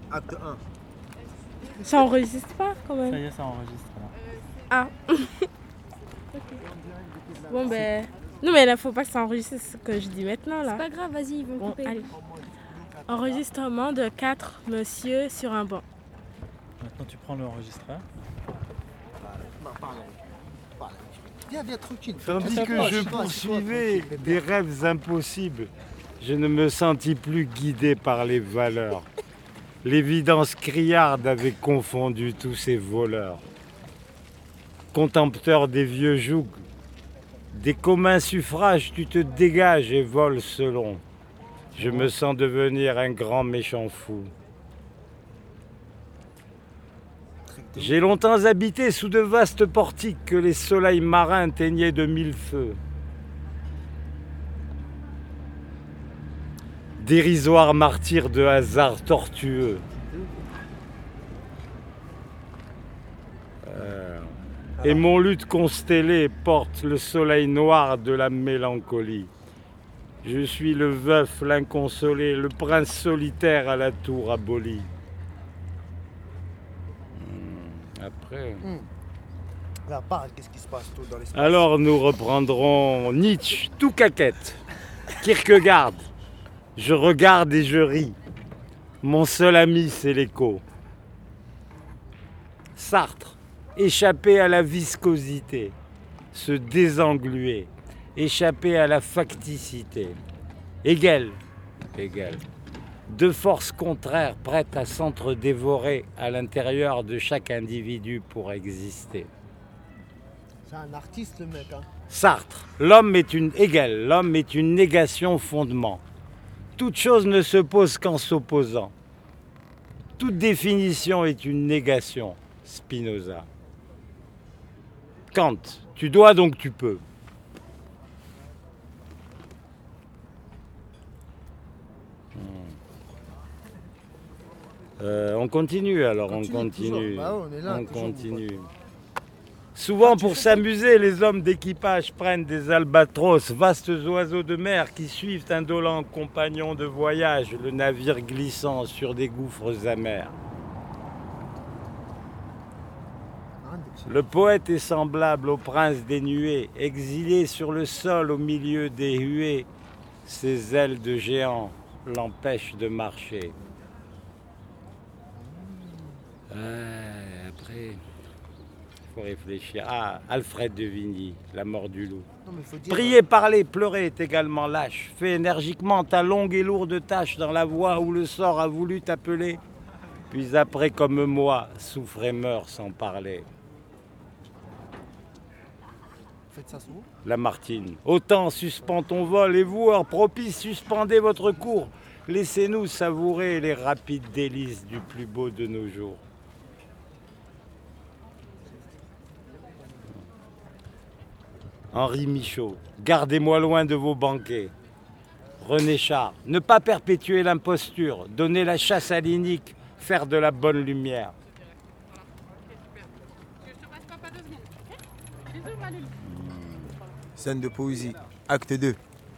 Acte 1. Ça enregistre pas quand même. Ça y est, ça enregistre. Là. Ah. Okay. Bon ben... Non mais il ne faut pas que ça enregistre ce que je dis maintenant là. C'est pas grave, vas-y, ils vont couper. Allez. Enregistrement de 4 monsieur sur un banc. Maintenant tu prends l'enregistreur. Viens, tranquille. Tandis que je poursuivais des rêves impossibles, je ne me sentis plus guidé par les valeurs. L'évidence criarde avait confondu tous ces voleurs. Contempteur des vieux jougs, des communs suffrages, tu te dégages et voles selon. Je me sens devenir un grand méchant fou. J'ai longtemps habité sous de vastes portiques que les soleils marins teignaient de mille feux. Dérisoire martyr de hasard tortueux. Et mon luth constellé porte le soleil noir de la mélancolie. Je suis le veuf, l'inconsolé, le prince solitaire à la tour abolie. Après... Là, parle, qu'est-ce qui se passe tout dans l'espace? Alors nous reprendrons Nietzsche, tout caquette, Kierkegaard. Je regarde et je ris. Mon seul ami, c'est l'écho. Sartre, échapper à la viscosité, se désengluer, échapper à la facticité. Hegel. Deux forces contraires prêtes à s'entre-dévorer à l'intérieur de chaque individu pour exister. C'est un artiste le mec, hein. Sartre, l'homme est une négation fondement. Toute chose ne se pose qu'en s'opposant. Toute définition est une négation. Spinoza. Kant, tu dois donc tu peux. On continue alors, on continue. Bah ouais, on est là, on toujours, continue. Souvent pour s'amuser, les hommes d'équipage prennent des albatros, vastes oiseaux de mer qui suivent indolents compagnons de voyage, le navire glissant sur des gouffres amers. Le poète est semblable au prince des nuées, exilé sur le sol au milieu des huées. Ses ailes de géant l'empêchent de marcher. Après, il faut réfléchir. Ah, Alfred de Vigny, La mort du loup. Prier, parler, pleurer est également lâche. Fais énergiquement ta longue et lourde tâche dans la voie où le sort a voulu t'appeler. Puis après, comme moi, souffre et meurt sans parler. Faites ça souvent. Lamartine. Autant suspend ton vol et vous, heure propice, suspendez votre cours. Laissez-nous savourer les rapides délices du plus beau de nos jours. Henri Michaud. Gardez-moi loin de vos banquets. René Char. Ne pas perpétuer l'imposture. Donner la chasse à l'inique. Faire de la bonne lumière. Scène de poésie, acte 2.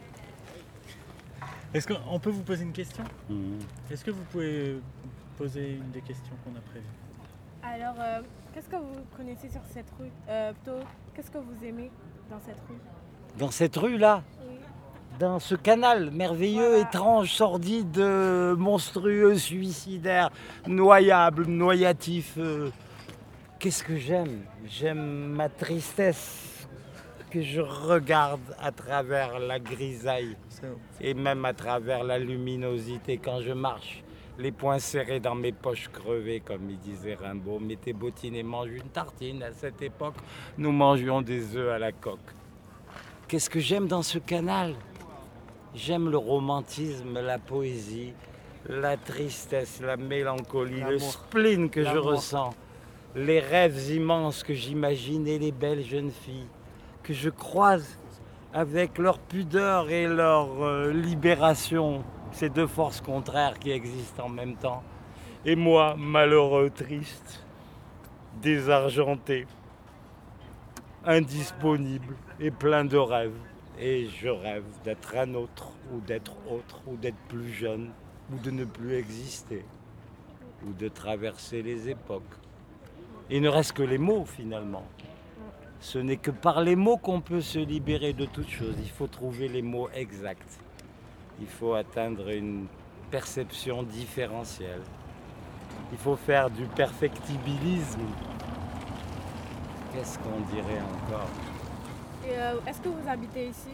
Est-ce qu'on peut vous poser une question? Est-ce que vous pouvez poser une des questions qu'on a prévues? Alors, qu'est-ce que vous connaissez sur cette rue? Plutôt, qu'est-ce que vous aimez dans cette rue? Dans cette rue-là? Oui. Dans ce canal merveilleux, Voilà. étrange, sordide, monstrueux, suicidaire, noyable, noyatif. Qu'est-ce que j'aime? J'aime ma tristesse que je regarde à travers la grisaille et même à travers la luminosité quand je marche. Les poings serrés dans mes poches crevées, comme il disait Rimbaud. Mets tes bottines et mange une tartine. À cette époque, nous mangions des œufs à la coque. Qu'est-ce que j'aime dans ce canal? J'aime le romantisme, la poésie, la tristesse, la mélancolie, le spleen que je ressens, les rêves immenses que j'imagine et les belles jeunes filles que je croise avec leur pudeur et leur libération, ces deux forces contraires qui existent en même temps. Et moi, malheureux, triste, désargenté, indisponible et plein de rêves. Et je rêve d'être un autre, ou d'être autre, ou d'être plus jeune, ou de ne plus exister. ou de traverser les époques. Il ne reste que les mots finalement. Ce n'est que par les mots qu'on peut se libérer de toute chose. Il faut trouver les mots exacts. Il faut atteindre une perception différentielle. Il faut faire du perfectibilisme. Qu'est-ce qu'on dirait encore? Et est-ce que vous habitez ici?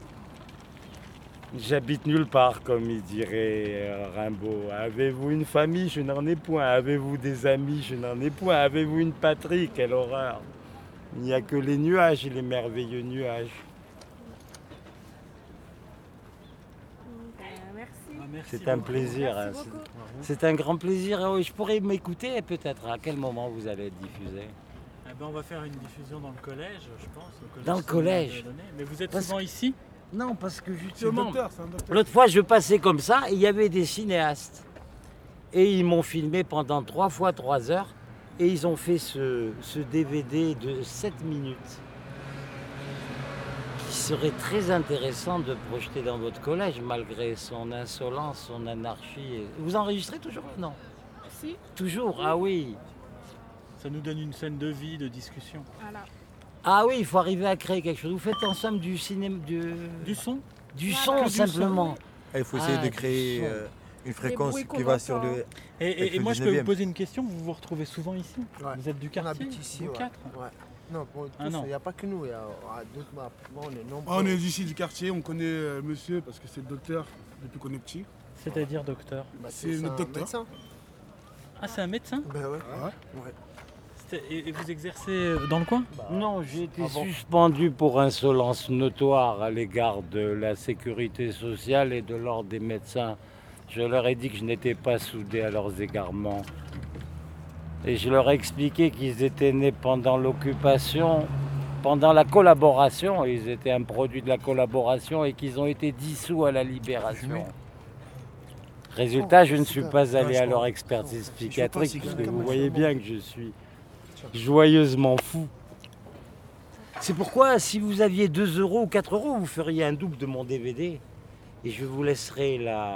J'habite nulle part, comme il dirait Rimbaud. Avez-vous une famille? Je n'en ai point. Avez-vous des amis? Je n'en ai point. Avez-vous une patrie? Quelle horreur! Il n'y a que les nuages et les merveilleux nuages. Merci. Merci C'est un beaucoup. plaisir. Merci hein. beaucoup. C'est un grand plaisir. Oh, je pourrais m'écouter peut-être. À quel moment vous allez être diffusé? Eh ben, on va faire une diffusion dans le collège, je pense. Dans le collège. Saint-Denis. Mais vous êtes Parce souvent ici? Non, parce que C'est un justement, docteur, c'est un docteur. l'autre fois je passais comme ça et il y avait des cinéastes. Et ils m'ont filmé pendant 3 fois 3 heures. Et ils ont fait ce DVD de 7 minutes. Qui serait très intéressant de projeter dans votre collège, malgré son insolence, son anarchie. Vous enregistrez toujours? Non. Si. Toujours? Ah oui. Ça nous donne une scène de vie, de discussion. Voilà. Ah oui, il faut arriver à créer quelque chose. Vous faites en somme du cinéma, Du son? du Voilà. son Que du son, simplement. Il faut essayer Ah, de du créer son. une fréquence bruits qui qu'on va sur entend. le... Et Avec le moi, je peux vous 19e. poser une question. Vous vous retrouvez souvent ici? Ouais. Vous êtes du On quartier? habite ici, vous ouais. quatre? Ouais. Non, pour tous, Ah non. il n'y a pas que nous, il y a d'autres maps. Bon, on est nombreux. On est d'ici du quartier, on connaît monsieur parce que c'est le docteur depuis qu'on est petit. C'est-à-dire docteur? Bah, c'est un notre docteur. médecin. Ah, c'est un médecin? Ben ouais. Ouais. Ouais. Et vous exercez dans le coin? Non, j'ai été Avant. suspendu pour insolence notoire à l'égard de la sécurité sociale et de l'ordre des médecins. Je leur ai dit que je n'étais pas soudé à leurs égarements. Et je leur ai expliqué qu'ils étaient nés pendant l'occupation, pendant la collaboration. Ils étaient un produit de la collaboration et qu'ils ont été dissous à la libération. Résultat, je ne suis pas allé à leur expertise psychiatrique, parce que vous voyez bien que je suis joyeusement fou. C'est pourquoi, si vous aviez 2 € ou 4 €, vous feriez un double de mon DVD. Et je vous laisserai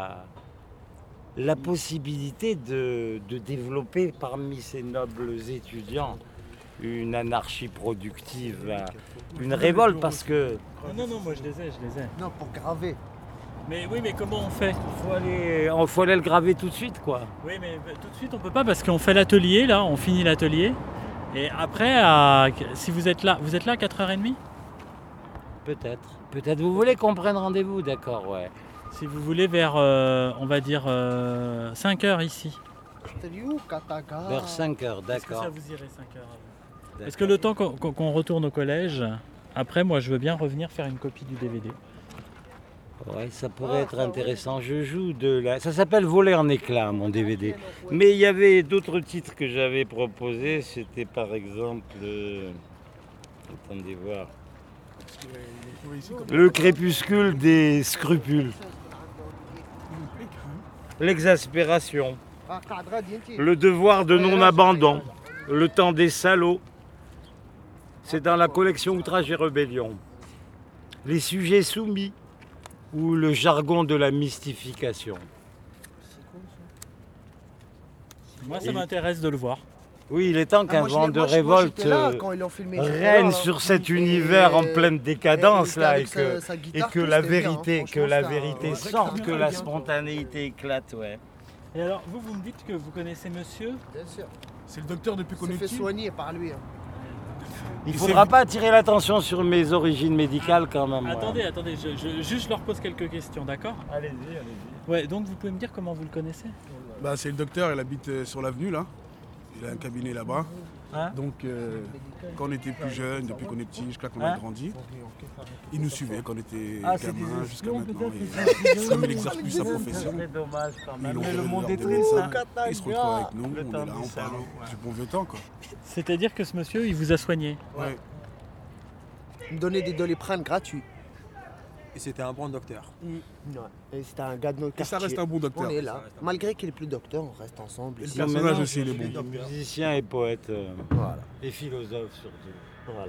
la possibilité de développer parmi ces nobles étudiants une anarchie productive, une révolte, parce que Non, moi je les ai. Non, pour graver. Mais oui, mais comment on fait? il faut aller le graver tout de suite, quoi. Oui, mais tout de suite on peut pas parce qu'on fait l'atelier là, on finit l'atelier. Et après, si vous êtes là à 4h30? Peut-être. Peut-être. Vous voulez qu'on prenne rendez-vous, d'accord, ouais. Si vous voulez vers, on va dire, 5h ici. Vers 5 heures, Est-ce que d'accord. ça vous irait 5h? Est-ce que le temps qu'on retourne au collège, après moi je veux bien revenir faire une copie du DVD. Ouais, ça pourrait être intéressant. Je joue ça s'appelle Voler en éclats, mon DVD. Mais il y avait d'autres titres que j'avais proposés. C'était par exemple... Attendez voir. Le crépuscule des scrupules. L'exaspération. Le devoir de non-abandon. Le temps des salauds. C'est dans la collection Outrage et Rébellion. Les sujets soumis. Ou le jargon de la mystification. Moi ça m'intéresse de le voir. Oui, il est temps qu'un vent de révolte règne règne sur cet univers en pleine décadence là, et que la vérité sorte, que la spontanéité éclate, ouais. Et alors vous me dites que vous connaissez monsieur? Bien sûr. C'est le docteur depuis qu'on On est s'est fait petit. soigner par lui. Hein. Il ne faudra pas attirer l'attention sur mes origines médicales quand même. Attendez, juste je leur pose quelques questions, d'accord? Allez-y. Ouais, donc vous pouvez me dire comment vous le connaissez? Bah, c'est le docteur, il habite sur l'avenue là. Il a un cabinet là-bas. Hein? Donc quand on était plus jeune, depuis qu'on est petit, jusqu'à qu'on a Hein? grandi, il nous suivait quand on était Ah, c'est gamin des jusqu'à espions, maintenant. peut-être, Et comme il n'exerce plus sa profession, C'est dommage quand ils même. l'ont Mais le viré de monde leur est boulot, triste. ça. Il se retrouve avec nous, Le on temps est là, du on parle salaud, du bon vieux temps quoi. C'est-à-dire que ce monsieur, il vous a soigné? Ouais. Il me donnait des doliprane gratuits. Et c'était un bon docteur. Ouais. Et c'était un gars de notre Et ça quartier. reste un bon docteur. On est là. Malgré qu'il est plus docteur, on reste ensemble. Et le ici. personnage aussi, il est je suis bon. musicien et poète, Voilà. et philosophe surtout. Voilà.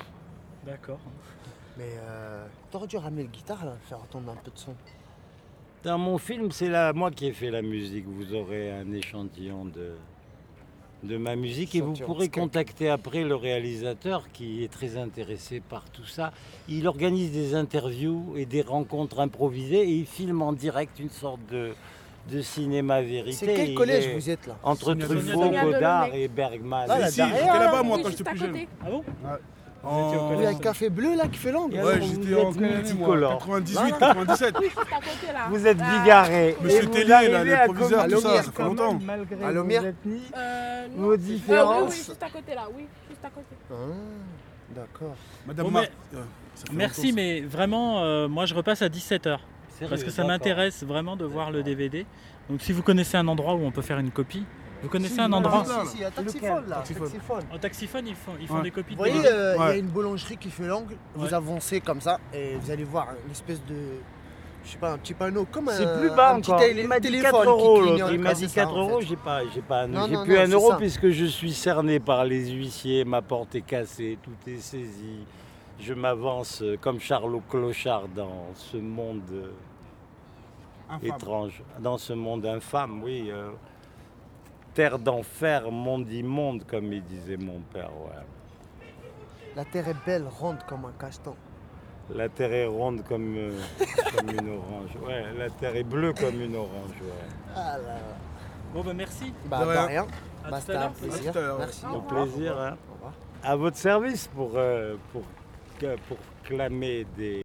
D'accord. Mais t'aurais dû ramener le guitare là, faire entendre un peu de son. Dans mon film, c'est moi qui ai fait la musique. Vous aurez un échantillon de ma musique et vous Échantillon, pourrez Skype. contacter après le réalisateur qui est très intéressé par tout ça. Il organise des interviews et des rencontres improvisées et il filme en direct une sorte de cinéma vérité. C'est quel Il collège est vous êtes là? Entre Sonia Truffaut, Delaunay. Godard et Bergman. Ah, là, si, derrière, j'étais là-bas là, moi oui, quand juste j'étais à plus jeune. côté. Ah bon En- Vous étiez au Oui, collège. un café bleu là qui fait l'angle. Et Ouais, alors, j'étais vous en êtes quelle année moi multicolore. 98, 97. Oui, juste à côté là. Vous êtes Ah, bigarré. Monsieur Et vous Tellier, là, arrivez le à proviseur, tout ça, communiquer ça fait quand même, longtemps. malgré À vos Lomière. ethnies. Non. Vos Oui, différences. juste à côté là, oui, juste à côté. Ah, d'accord. Madame Bon, Marc. Ça fait Merci, longtemps, mais vraiment, moi je repasse à 17h. Sérieux, Parce que ça d'accord. m'intéresse vraiment de voir le DVD. Donc si vous connaissez un endroit où on peut faire une copie, vous connaissez Si, un voilà, endroit là. Si, si, à Taxiphone là. Taxiphone. Taxiphone. en taxiphone, ils font Ouais. des copies Vous de voyez, DVD. il y a Ouais. une boulangerie qui fait l'angle, vous Ouais. avancez comme ça et vous allez voir une espèce de, je sais pas, un petit panneau comme C'est un, plus bas un petit encore. télé- Il m'a dit téléphone 4 qui euros clignote. l'autre. Il m'a Ah, dit c'est ça, 4 en euros. fait. J'ai pas Non, j'ai non, plus non, 1 c'est euro ça. puisque je suis cerné par les huissiers. Ma porte est cassée, tout est saisi. Je m'avance comme Charlot Clochard dans ce monde Infâme. étrange, dans ce monde infâme, oui. Terre d'enfer, monde immonde, comme il disait mon père. Ouais. La terre est belle, ronde comme un cacheton. La terre est ronde comme une orange. Ouais, la terre est bleue comme une orange. Ouais. Ah là là. Bon bah merci. Bah, De de rien. rien. À Bah, tout c'était à un l'heure. plaisir. À tout à l'heure. Merci. Au plaisir. Hein. Au revoir. À votre service pour clamer des